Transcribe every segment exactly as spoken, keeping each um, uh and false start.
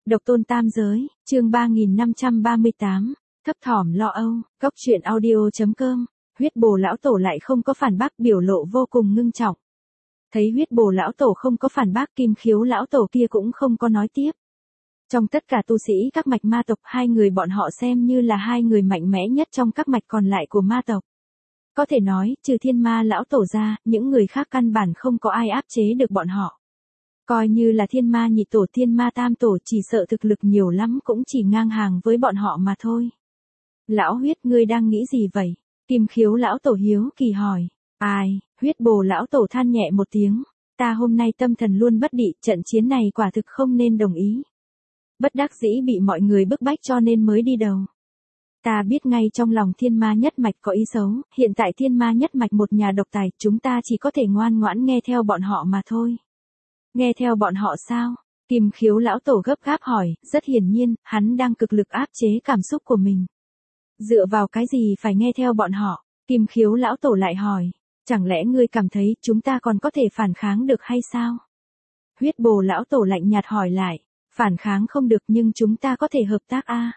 Độc tôn tam giới, chương ba nghìn năm trăm ba mươi tám, thấp thỏm lo âu, Cốc truyện audio chấm com, huyết bồ lão tổ lại không có phản bác, biểu lộ vô cùng ngưng trọng. Thấy huyết bồ lão tổ không có phản bác, Kim Khiếu lão tổ kia cũng không có nói tiếp. Trong tất cả tu sĩ các mạch ma tộc, hai người bọn họ xem như là hai người mạnh mẽ nhất trong các mạch còn lại của ma tộc. Có thể nói, trừ thiên ma lão tổ ra, những người khác căn bản không có ai áp chế được bọn họ. Coi như là thiên ma nhị tổ, thiên ma tam tổ, chỉ sợ thực lực nhiều lắm cũng chỉ ngang hàng với bọn họ mà thôi. Lão huyết, ngươi đang nghĩ gì vậy? Kim Khiếu lão tổ hiếu kỳ hỏi. Ai? Huyết bồ lão tổ than nhẹ một tiếng. Ta hôm nay tâm thần luôn bất định, trận chiến này quả thực không nên đồng ý. Bất đắc dĩ bị mọi người bức bách cho nên mới đi đầu. Ta biết ngay trong lòng thiên ma nhất mạch có ý xấu, hiện tại thiên ma nhất mạch một nhà độc tài, chúng ta chỉ có thể ngoan ngoãn nghe theo bọn họ mà thôi. Nghe theo bọn họ sao? Kim Khiếu lão tổ gấp gáp hỏi, rất hiển nhiên, hắn đang cực lực áp chế cảm xúc của mình. Dựa vào cái gì phải nghe theo bọn họ? Kim Khiếu lão tổ lại hỏi, chẳng lẽ ngươi cảm thấy chúng ta còn có thể phản kháng được hay sao? Huyết bồ lão tổ lạnh nhạt hỏi lại, phản kháng không được nhưng chúng ta có thể hợp tác a.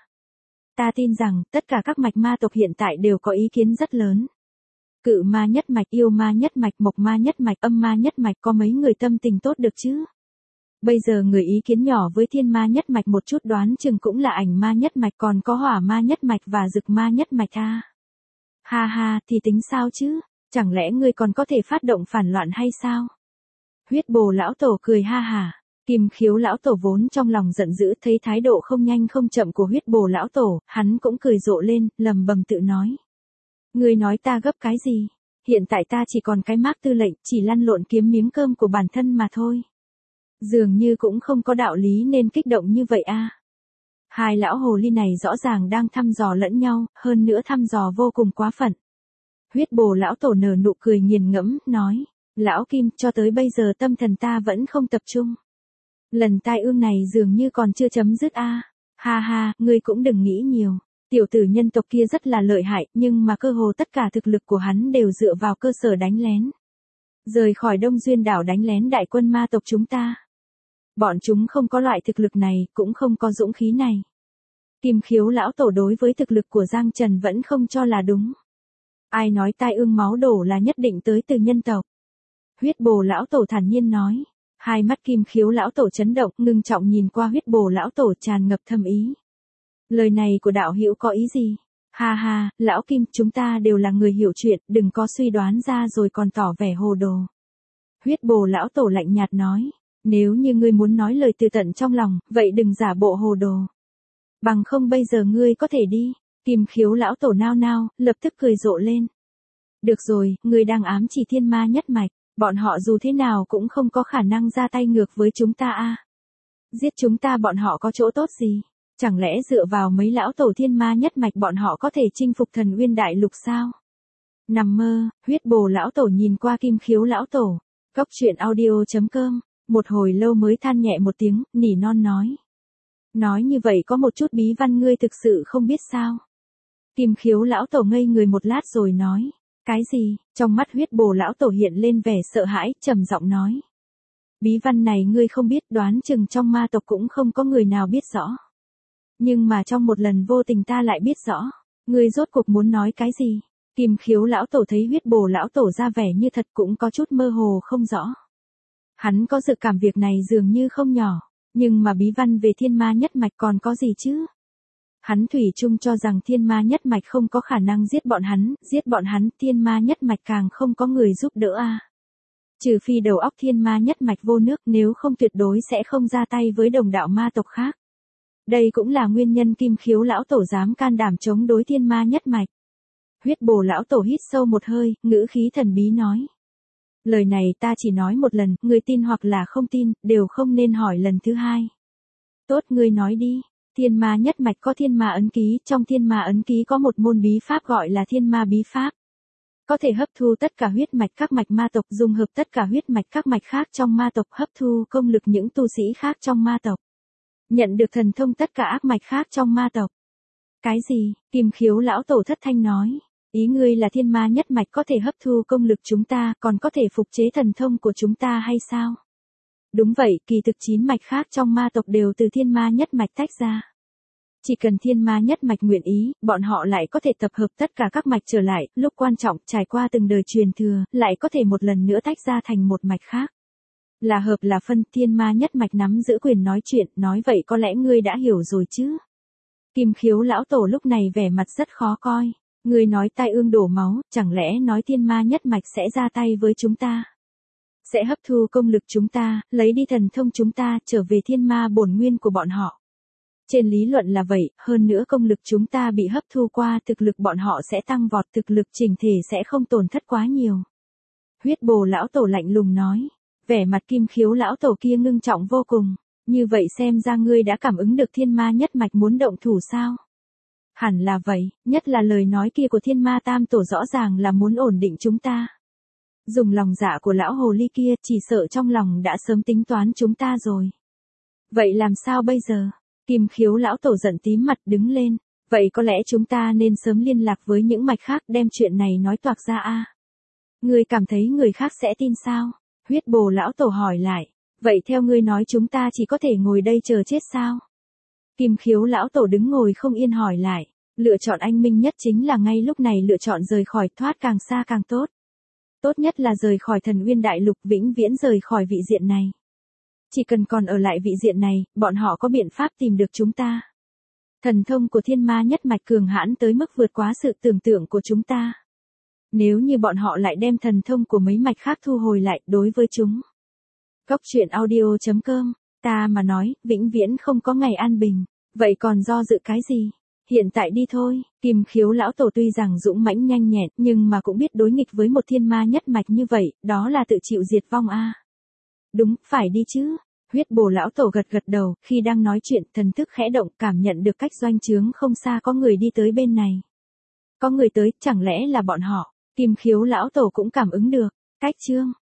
Ta tin rằng, tất cả các mạch ma tộc hiện tại đều có ý kiến rất lớn. Cự ma nhất mạch, yêu ma nhất mạch, mộc ma nhất mạch, âm ma nhất mạch, có mấy người tâm tình tốt được chứ? Bây giờ người ý kiến nhỏ với thiên ma nhất mạch một chút đoán chừng cũng là ảnh ma nhất mạch, còn có hỏa ma nhất mạch và dực ma nhất mạch a. Ha ha, thì tính sao chứ? Chẳng lẽ ngươi còn có thể phát động phản loạn hay sao? Huyết bồ lão tổ cười ha hả. Kim Khiếu lão tổ vốn trong lòng giận dữ, thấy thái độ không nhanh không chậm của huyết bồ lão tổ, hắn cũng cười rộ lên, lầm bầm tự nói. Ngươi nói ta gấp cái gì? Hiện tại ta chỉ còn cái mác tư lệnh, chỉ lăn lộn kiếm miếng cơm của bản thân mà thôi. Dường như cũng không có đạo lý nên kích động như vậy a. Hai lão hồ ly này rõ ràng đang thăm dò lẫn nhau, hơn nữa thăm dò vô cùng quá phận. Huyết bồ lão tổ nở nụ cười nghiền ngẫm, nói, lão Kim, cho tới bây giờ tâm thần ta vẫn không tập trung. Lần tai ương này dường như còn chưa chấm dứt a. Ha ha, ngươi cũng đừng nghĩ nhiều. Tiểu tử nhân tộc kia rất là lợi hại, nhưng mà cơ hồ tất cả thực lực của hắn đều dựa vào cơ sở đánh lén. Rời khỏi Đông Duyên đảo đánh lén đại quân ma tộc chúng ta. Bọn chúng không có loại thực lực này, cũng không có dũng khí này. Kim Khiếu lão tổ đối với thực lực của Giang Trần vẫn không cho là đúng. Ai nói tai ương máu đổ là nhất định tới từ nhân tộc? Huyết bồ lão tổ thản nhiên nói. Hai mắt Kim Khiếu lão tổ chấn động, ngưng trọng nhìn qua huyết bồ lão tổ, tràn ngập thâm ý. Lời này của đạo hữu có ý gì? Ha ha, lão Kim, chúng ta đều là người hiểu chuyện, đừng có suy đoán ra rồi còn tỏ vẻ hồ đồ. Huyết bồ lão tổ lạnh nhạt nói, nếu như ngươi muốn nói lời từ tận trong lòng, vậy đừng giả bộ hồ đồ. Bằng không bây giờ ngươi có thể đi. Kim Khiếu lão tổ nao nao, lập tức cười rộ lên. Được rồi, ngươi đang ám chỉ thiên ma nhất mạch. Bọn họ dù thế nào cũng không có khả năng ra tay ngược với chúng ta a. Giết chúng ta bọn họ có chỗ tốt gì? Chẳng lẽ dựa vào mấy lão tổ thiên ma nhất mạch bọn họ có thể chinh phục thần uyên đại lục sao? Nằm mơ, huyết bồ lão tổ nhìn qua Kim Khiếu lão tổ. Cốc truyện audio chấm com, một hồi lâu mới than nhẹ một tiếng, nỉ non nói. Nói như vậy có một chút bí văn ngươi thực sự không biết sao? Kim Khiếu lão tổ ngây người một lát rồi nói. Cái gì? Trong mắt huyết bồ lão tổ hiện lên vẻ sợ hãi, trầm giọng nói. Bí văn này ngươi không biết, đoán chừng trong ma tộc cũng không có người nào biết rõ. Nhưng mà trong một lần vô tình ta lại biết rõ. Ngươi rốt cuộc muốn nói cái gì? Kim Khiếu lão tổ thấy huyết bồ lão tổ ra vẻ như thật cũng có chút mơ hồ không rõ. Hắn có dự cảm việc này dường như không nhỏ. Nhưng mà bí văn về thiên ma nhất mạch còn có gì chứ? Hắn thủy chung cho rằng thiên ma nhất mạch không có khả năng giết bọn hắn, giết bọn hắn, thiên ma nhất mạch càng không có người giúp đỡ a. Trừ phi đầu óc thiên ma nhất mạch vô nước, nếu không tuyệt đối sẽ không ra tay với đồng đạo ma tộc khác. Đây cũng là nguyên nhân Kim Khiếu lão tổ dám can đảm chống đối thiên ma nhất mạch. Huyết bồ lão tổ hít sâu một hơi, ngữ khí thần bí nói. Lời này ta chỉ nói một lần, người tin hoặc là không tin, đều không nên hỏi lần thứ hai. Tốt, ngươi nói đi. Thiên ma nhất mạch có thiên ma ấn ký, trong thiên ma ấn ký có một môn bí pháp gọi là thiên ma bí pháp. Có thể hấp thu tất cả huyết mạch các mạch ma tộc, dung hợp tất cả huyết mạch các mạch khác trong ma tộc, hấp thu công lực những tu sĩ khác trong ma tộc. Nhận được thần thông tất cả ác mạch khác trong ma tộc. Cái gì? Kim Khiếu lão tổ thất thanh nói. Ý ngươi là thiên ma nhất mạch có thể hấp thu công lực chúng ta, còn có thể phục chế thần thông của chúng ta hay sao? Đúng vậy, kỳ thực chín mạch khác trong ma tộc đều từ thiên ma nhất mạch tách ra. Chỉ cần thiên ma nhất mạch nguyện ý, bọn họ lại có thể tập hợp tất cả các mạch trở lại, lúc quan trọng trải qua từng đời truyền thừa, lại có thể một lần nữa tách ra thành một mạch khác. Là hợp là phân, thiên ma nhất mạch nắm giữ quyền nói chuyện, nói vậy có lẽ ngươi đã hiểu rồi chứ. Kim Khiếu lão tổ lúc này vẻ mặt rất khó coi. Ngươi nói tai ương đổ máu, chẳng lẽ nói thiên ma nhất mạch sẽ ra tay với chúng ta? Sẽ hấp thu công lực chúng ta, lấy đi thần thông chúng ta, trở về thiên ma bổn nguyên của bọn họ. Trên lý luận là vậy, hơn nữa công lực chúng ta bị hấp thu qua, thực lực bọn họ sẽ tăng vọt, thực lực chỉnh thể sẽ không tổn thất quá nhiều. Huyết Bồ lão tổ lạnh lùng nói, vẻ mặt Kim Khiếu lão tổ kia ngưng trọng vô cùng, như vậy xem ra ngươi đã cảm ứng được thiên ma nhất mạch muốn động thủ sao? Hẳn là vậy, nhất là lời nói kia của thiên ma tam tổ rõ ràng là muốn ổn định chúng ta. Dùng lòng dạ của lão hồ ly kia, chỉ sợ trong lòng đã sớm tính toán chúng ta rồi. Vậy làm sao bây giờ? Kim Khiếu lão tổ giận tím mặt đứng lên, vậy có lẽ chúng ta nên sớm liên lạc với những mạch khác đem chuyện này nói toạc ra a. Ngươi cảm thấy người khác sẽ tin sao? Huyết Bồ lão tổ hỏi lại, vậy theo ngươi nói chúng ta chỉ có thể ngồi đây chờ chết sao? Kim Khiếu lão tổ đứng ngồi không yên hỏi lại, lựa chọn anh minh nhất chính là ngay lúc này lựa chọn rời khỏi, thoát càng xa càng tốt. Tốt nhất là rời khỏi Thần Uyên Đại Lục, vĩnh viễn rời khỏi vị diện này. Chỉ cần còn ở lại vị diện này, bọn họ có biện pháp tìm được chúng ta. Thần thông của thiên ma nhất mạch cường hãn tới mức vượt quá sự tưởng tượng của chúng ta. Nếu như bọn họ lại đem thần thông của mấy mạch khác thu hồi lại đối với chúng. Cốc truyện audio chấm com, ta mà nói, vĩnh viễn không có ngày an bình, vậy còn do dự cái gì? Hiện tại đi thôi. Kim Khiếu lão tổ tuy rằng dũng mãnh nhanh nhẹn, nhưng mà cũng biết đối nghịch với một thiên ma nhất mạch như vậy, đó là tự chịu diệt vong a. Đúng, phải đi chứ. Huyết Bồ lão tổ gật gật đầu, khi đang nói chuyện, thần thức khẽ động, cảm nhận được cách doanh trướng không xa có người đi tới bên này. Có người tới, chẳng lẽ là bọn họ? Kim Khiếu lão tổ cũng cảm ứng được. Cách chương